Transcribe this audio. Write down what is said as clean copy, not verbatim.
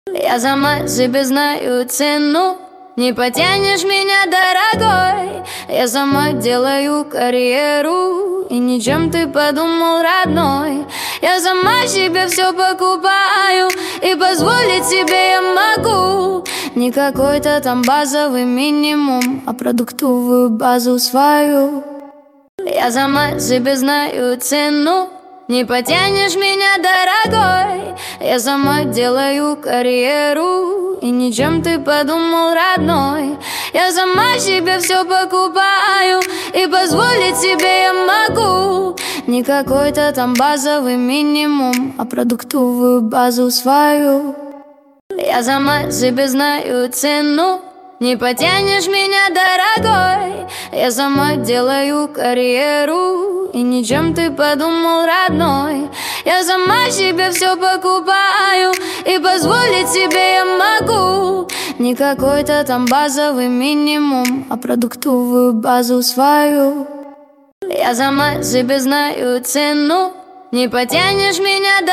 Я сама себе знаю цену, не потянешь меня, дорогой. Я сама делаю карьеру, и ничем ты подумал, родной. Я сама себе все покупаю, и позволить себе я могу не какой-то там базовый минимум, а продуктовую базу свою. Я сама себе знаю цену, не потянешь меня, дорогой. Я сама делаю карьеру, и ничем ты подумал, родной. Я сама себе все покупаю, и позволить себе я могу не какой-то там базовый минимум, а продуктовую базу свою. Я сама себе знаю цену, не потянешь меня, дорогой. Я сама делаю карьеру, и ничем ты подумал, родной. Я сама себе все покупаю, и позволить себе я могу не какой-то там базовый минимум, а продуктовую базу свою. Я сама себе знаю цену, не потянешь меня,